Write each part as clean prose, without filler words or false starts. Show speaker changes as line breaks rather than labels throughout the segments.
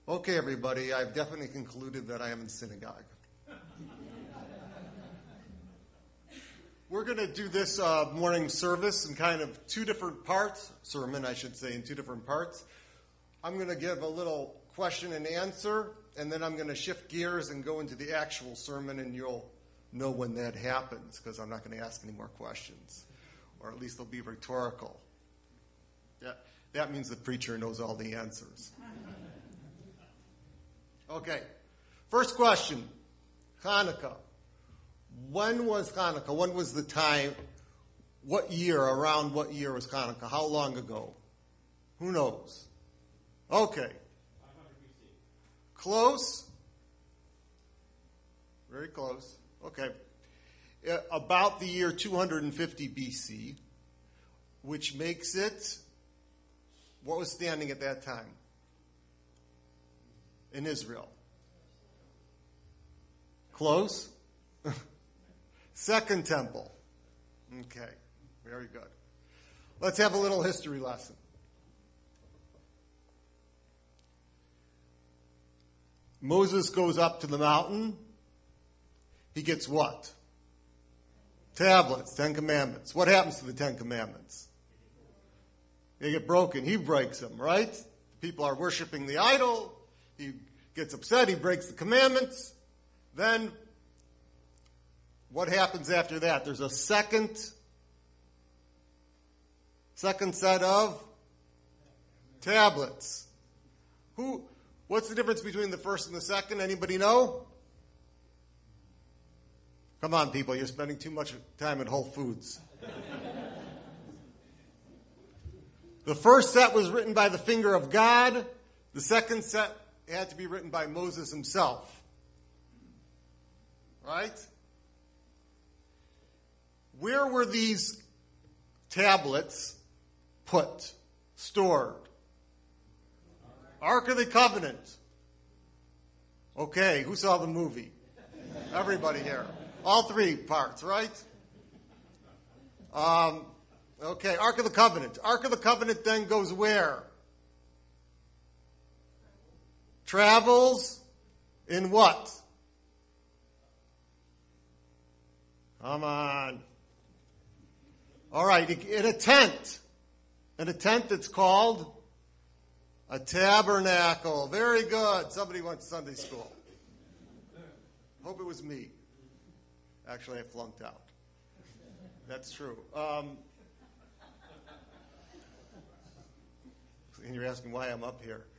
Okay, everybody, I've definitely concluded that I am in synagogue. We're going to do this morning service in kind of two different parts, sermon, I should say, in two different parts. I'm going to give a little question and answer, and then I'm going to shift gears and go into the actual sermon, and you'll know when that happens, because I'm not going to ask any more questions, or at least they'll be rhetorical. That means the preacher knows all the answers. Okay, first question, Hanukkah. When was Hanukkah? When was the time? What year? Around what year was Hanukkah? How long ago? Who knows? Okay.
500 BC.
Close. Very close. Okay. About the year 250 BC, which makes it, what was standing at that time in Israel? Close. Second temple. Okay, very good. Let's have a little history lesson. Moses goes up to the mountain. He gets what? Tablets, 10 Commandments. What happens to the 10 Commandments? They get broken. He breaks them, right? People are worshiping the idol. He gets upset. He breaks the commandments. Then what happens after that? There's a second set of tablets. What's the difference between the first and the second? Anybody know? Come on, people, you're spending too much time at Whole Foods. The first set was written by the finger of God. The second set had to be written by Moses himself. Right? Where were these tablets put, stored? Ark of the Covenant. Okay, who saw the movie? Everybody here. All three parts, right? Okay, Ark of the Covenant. Ark of the Covenant then goes where? Travels in what? Come on. All right, in a tent. In a tent that's called a tabernacle. Very good. Somebody went to Sunday school. Hope it was me. Actually, I flunked out. That's true. And you're asking why I'm up here.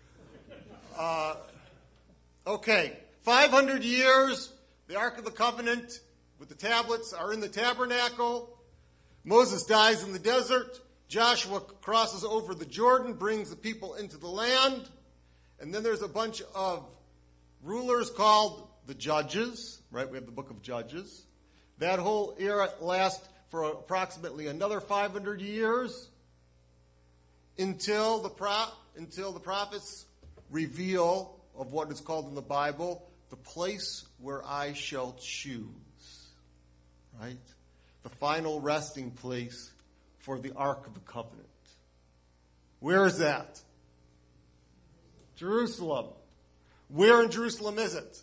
Okay, 500 years, the Ark of the Covenant with the tablets are in the tabernacle. Moses dies in the desert. Joshua crosses over the Jordan, brings the people into the land. And then there's a bunch of rulers called the Judges, right? We have the book of Judges. That whole era lasts for approximately another 500 years until the prophets reveal of what is called in the Bible, the place where I shall choose, right? The final resting place for the Ark of the Covenant. Where is that? Jerusalem. Where in Jerusalem is it?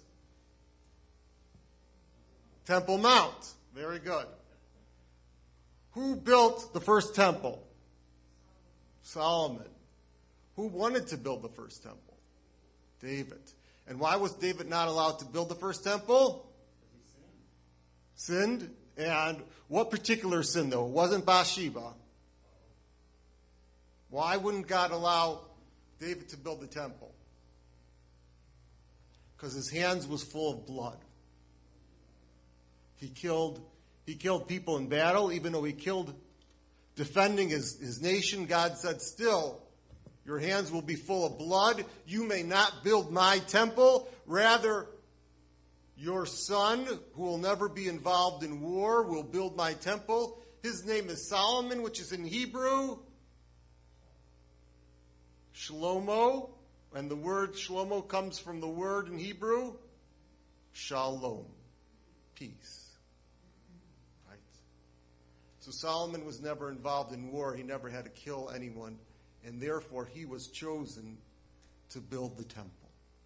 Temple Mount. Very good. Who built the first temple? Solomon. Who wanted to build the first temple? David. And why was David not allowed to build the first temple? Sinned. And what particular sin, though? It wasn't Bathsheba. Why wouldn't God allow David to build the temple? Because his hands was full of blood. He killed people in battle, even though he killed defending his nation. God said, still, your hands will be full of blood. You may not build my temple. Rather, your son, who will never be involved in war, will build my temple. His name is Solomon, which is in Hebrew Shlomo. And the word Shlomo comes from the word in Hebrew Shalom, peace. Right? So Solomon was never involved in war. He never had to kill anyone. And therefore, he was chosen to build the temple.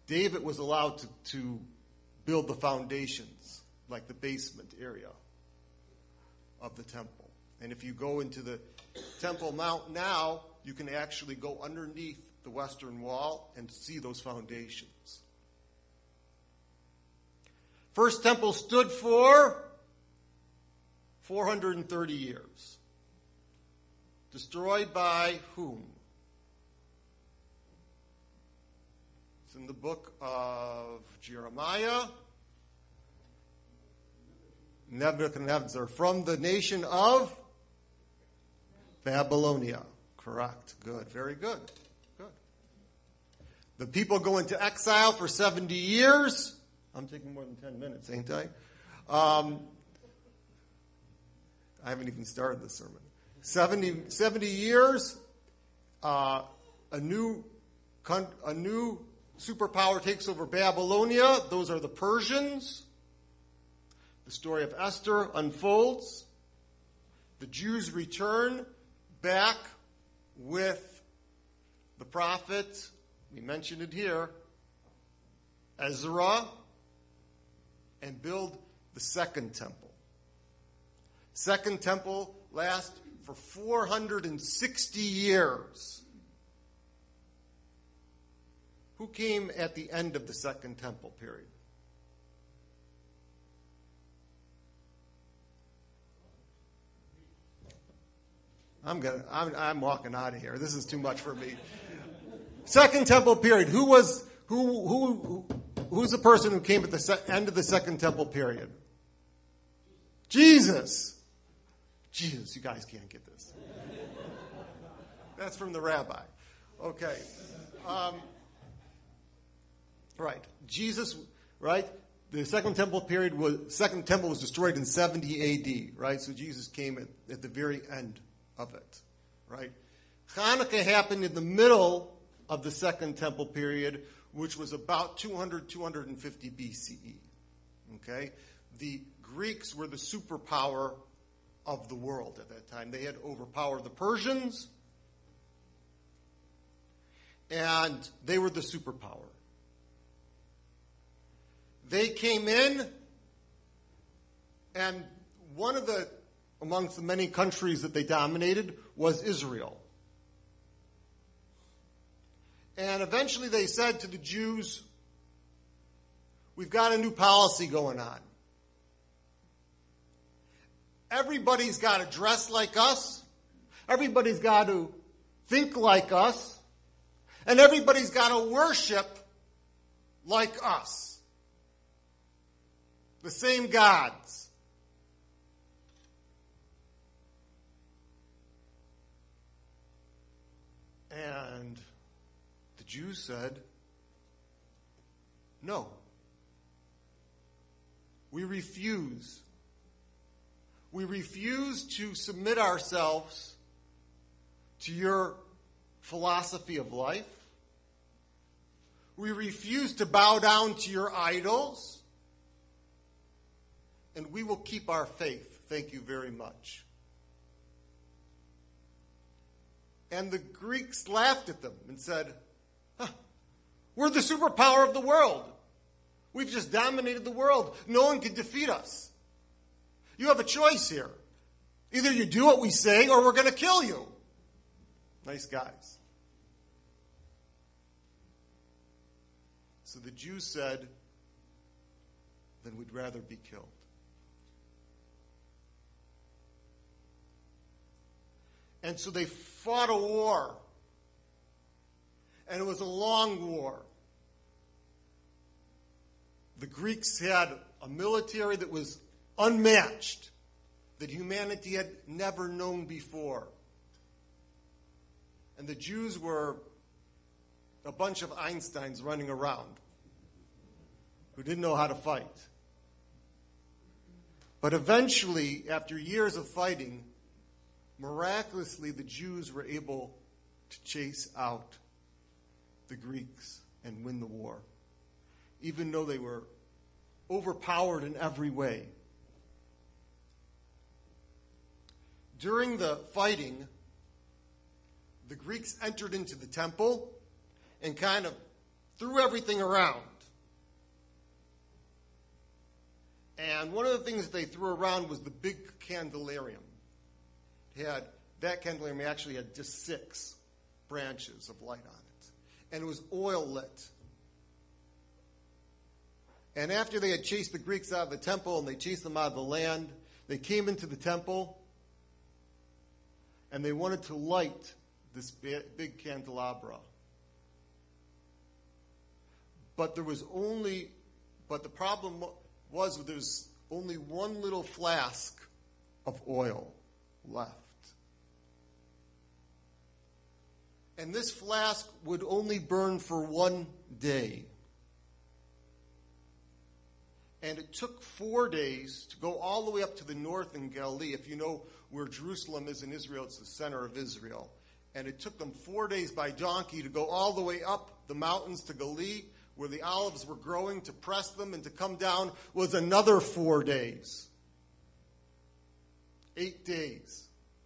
David was allowed to build the foundations, like the basement area of the temple. And if you go into the Temple Mount now, you can actually go underneath the western wall and see those foundations. First temple stood for 430 years. Destroyed by whom? It's in the book of Jeremiah. Nebuchadnezzar, from the nation of Babylonia. Correct. Good. Very good. Good. The people go into exile for 70 years. I'm taking more than 10 minutes, ain't I? I haven't even started the sermon. 70 years, a new superpower takes over Babylonia. Those are the Persians. The story of Esther unfolds. The Jews return back with the prophet, we mentioned it here, Ezra, and build the second temple. Second temple lasts for 460 years. Who came at the end of the second temple period? I'm walking out of here. This is too much for me. Second temple period. Who's the person who came at the end of the second temple period? Jesus. Jesus, you guys can't get this. That's from the rabbi. Okay. Right. Jesus, right? The second temple was destroyed in 70 AD, right? So Jesus came at the very end of it, right? Hanukkah happened in the middle of the second temple period, which was about 250 BCE. Okay? The Greeks were the superpower of the world at that time. They had overpowered the Persians, and they were the superpower. They came in, and amongst the many countries that they dominated was Israel. And eventually they said to the Jews, we've got a new policy going on. Everybody's got to dress like us. Everybody's got to think like us. And everybody's got to worship like us. The same gods. And the Jews said, no. We refuse. We refuse to submit ourselves to your philosophy of life. We refuse to bow down to your idols. And we will keep our faith. Thank you very much. And the Greeks laughed at them and said, we're the superpower of the world. We've just dominated the world. No one can defeat us. You have a choice here. Either you do what we say or we're going to kill you. Nice guys. So the Jews said, then we'd rather be killed. And so they fought a war. And it was a long war. The Greeks had a military that was unmatched, that humanity had never known before. And the Jews were a bunch of Einsteins running around who didn't know how to fight. But eventually, after years of fighting, miraculously, the Jews were able to chase out the Greeks and win the war, even though they were overpowered in every way. During the fighting, the Greeks entered into the temple and kind of threw everything around. And one of the things they threw around was the big candelarium. That candelarium actually had just 6 branches of light on it. And it was oil lit. And after they had chased the Greeks out of the temple and they chased them out of the land, they came into the temple and they wanted to light this big candelabra. But the problem was there was only one little flask of oil left. And this flask would only burn for 1 day. And it took 4 days to go all the way up to the north in Galilee. If you know where Jerusalem is in Israel, it's the center of Israel. And it took them 4 days by donkey to go all the way up the mountains to Galilee, where the olives were growing, to press them, and to come down was another 4 days. 8 days.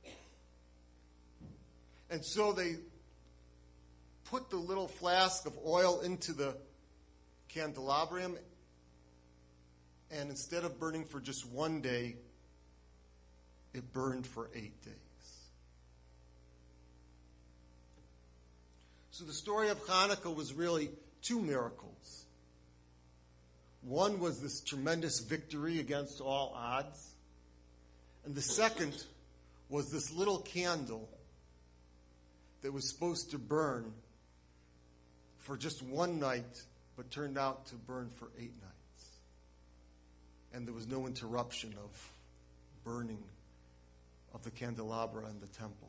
And so they put the little flask of oil into the candelabrum, and instead of burning for just 1 day, it burned for 8 days. So the story of Hanukkah was really 2 miracles. One was this tremendous victory against all odds. And the second was this little candle that was supposed to burn for just 1 night, but turned out to burn for 8 nights. And there was no interruption of burning of the candelabra in the temple.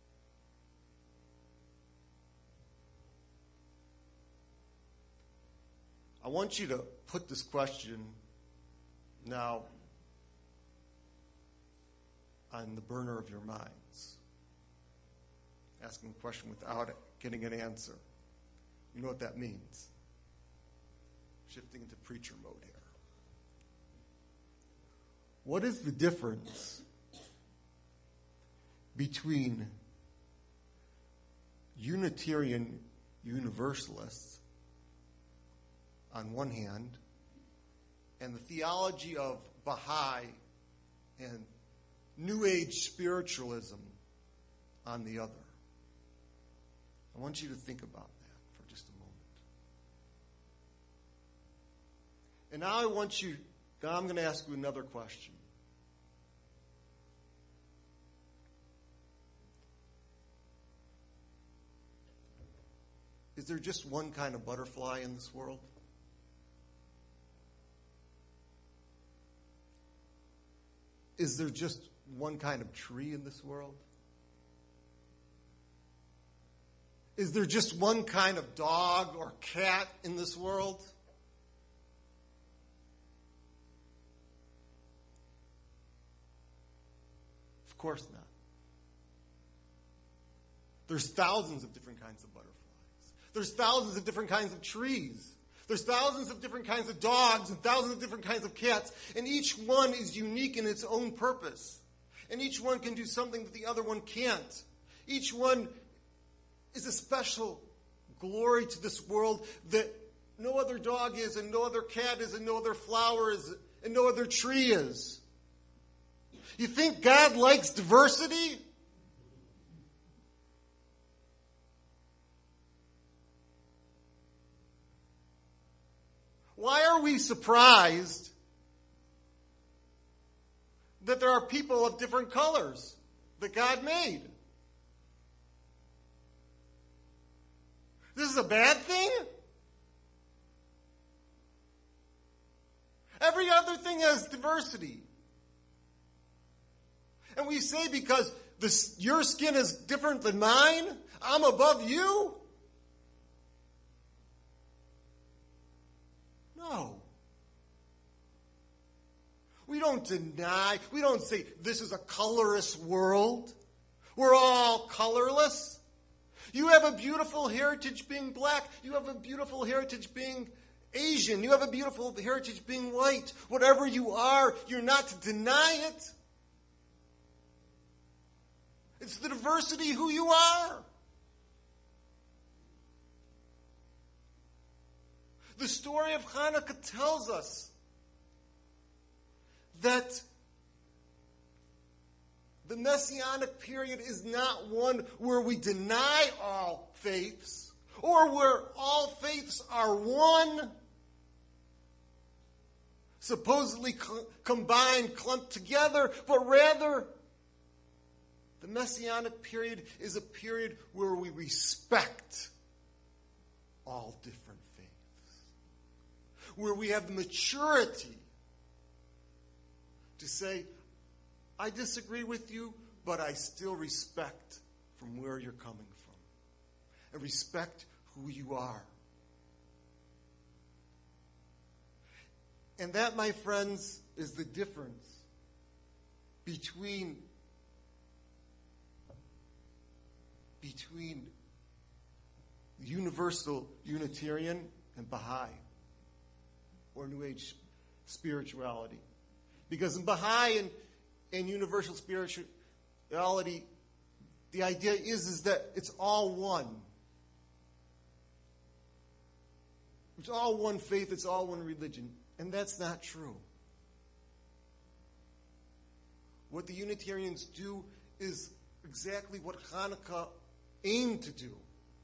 I want you to put this question now on the burner of your minds. Asking a question without getting an answer. You know what that means. Shifting into preacher mode here. What is the difference between Unitarian Universalists on one hand and the theology of Baha'i and New Age spiritualism on the other? I want you to think about that for just a moment. And now I'm going to ask you another question. Is there just one kind of butterfly in this world? Is there just one kind of tree in this world? Is there just one kind of dog or cat in this world? Of course not. There's thousands of different kinds of butterflies. There's thousands of different kinds of trees. There's thousands of different kinds of dogs and thousands of different kinds of cats. And each one is unique in its own purpose. And each one can do something that the other one can't. Each one is a special glory to this world that no other dog is, and no other cat is, and no other flower is, and no other tree is. You think God likes diversity? Why are we surprised that there are people of different colors that God made? This is a bad thing? Every other thing has diversity. And we say because your skin is different than mine, I'm above you? No. We don't say this is a colorless world. We're all colorless. You have a beautiful heritage being black. You have a beautiful heritage being Asian. You have a beautiful heritage being white. Whatever you are, you're not to deny it. It's the diversity who you are. The story of Hanukkah tells us that the Messianic period is not one where we deny all faiths or where all faiths are one, supposedly combined, clumped together, but rather the Messianic period is a period where we respect all different faiths, where we have the maturity to say, I disagree with you, but I still respect from where you're coming from and respect who you are. And that, my friends, is the difference between Universal Unitarian and Baha'i, or New Age spirituality. Because in Baha'i and Universal spirituality, the idea is that it's all one. It's all one faith, it's all one religion. And that's not true. What the Unitarians do is exactly what Hanukkah aimed to do.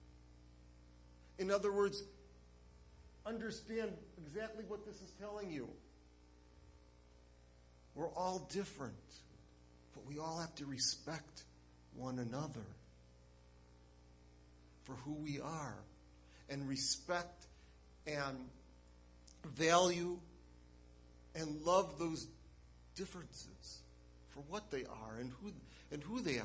In other words, understand exactly what this is telling you. We're all different, but we all have to respect one another for who we are, and respect and value and love those differences for what they are and who they are.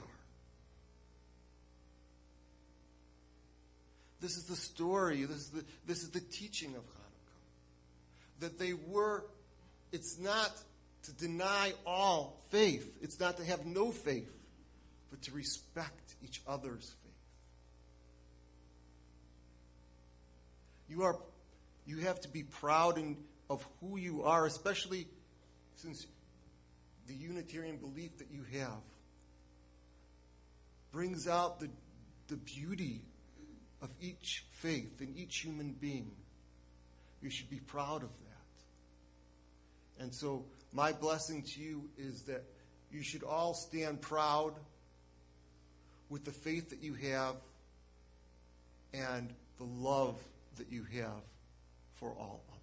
This is the story, this is the teaching of Hanukkah. That it's not to deny all faith. It's not to have no faith, but to respect each other's faith. You have to be proud of who you are, especially since the Unitarian belief that you have brings out the beauty of each faith in each human being. You should be proud of that. And so my blessing to you is that you should all stand proud with the faith that you have and the love that you have for all